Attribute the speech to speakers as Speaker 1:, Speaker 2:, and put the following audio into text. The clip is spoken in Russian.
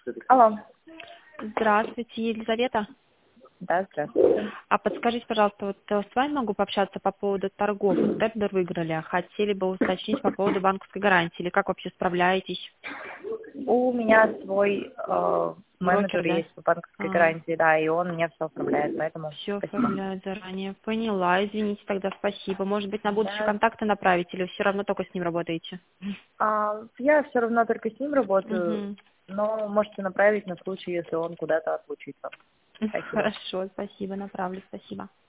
Speaker 1: Алло.
Speaker 2: Здравствуйте, Елизавета.
Speaker 1: Да, здравствуйте.
Speaker 2: А подскажите, пожалуйста, вот с вами могу пообщаться по поводу торгов? Вот тендер выиграли, а хотели бы уточнить по поводу банковской гарантии, или как вообще справляетесь?
Speaker 1: У меня свой
Speaker 2: Брокер,
Speaker 1: менеджер
Speaker 2: да?
Speaker 1: есть по банковской гарантии, да, и он мне все оформляет, поэтому
Speaker 2: Все
Speaker 1: спасибо.
Speaker 2: оформляют заранее. Поняла, извините, тогда спасибо. Может быть, на будущее
Speaker 1: Да.
Speaker 2: контакты направить, или все равно только с ним работаете?
Speaker 1: Я все равно только с ним работаю,
Speaker 2: Угу.
Speaker 1: но можете направить на случай, если он куда-то отлучится. Спасибо.
Speaker 2: Хорошо, спасибо, направлю, спасибо.